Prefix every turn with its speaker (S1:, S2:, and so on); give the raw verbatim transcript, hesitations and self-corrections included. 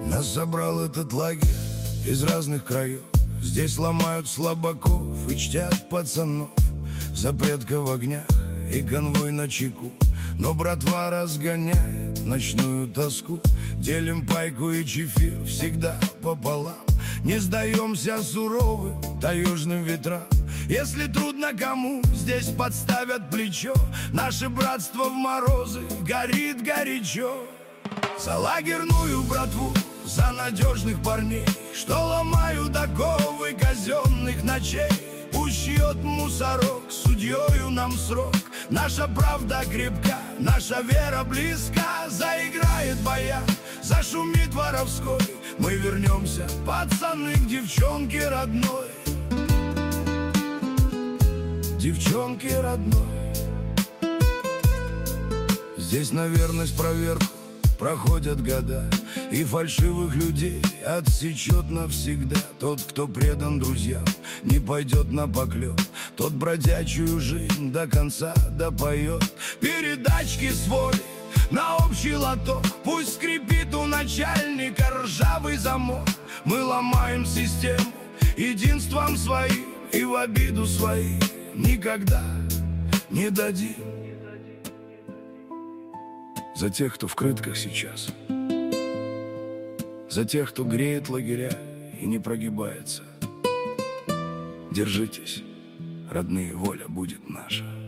S1: Нас собрал этот лагерь из разных краев. Здесь ломают слабаков и чтят пацанов. Запретка в огнях и конвой на чеку. Но братва разгоняет ночную тоску. Делим пайку и чефир всегда пополам. Не сдаемся суровым таежным ветрам. Если трудно кому, здесь подставят плечо. Наше братство в морозы горит горячо. За лагерную братву, за надежных парней, что ломают оковы казенных ночей. Пусть шьет мусорок, судьёю нам срок. Наша правда крепка, наша вера близка. Заиграет баян, зашумит воровской. Мы вернемся, пацаны, к девчонке родной. Девчонке родной. Здесь на верность проверку проходят года, и фальшивых людей отсечет навсегда. Тот, кто предан друзьям, не пойдет на поклеп. Тот бродячую жизнь до конца допоет. Передачки с воли на общий лоток. Пусть скрипит у начальника ржавый замок. Мы ломаем систему единством своим, и в обиду своим никогда не дадим. За тех, кто в крытках сейчас, за тех, кто греет лагеря и не прогибается. Держитесь, родные, воля будет наша.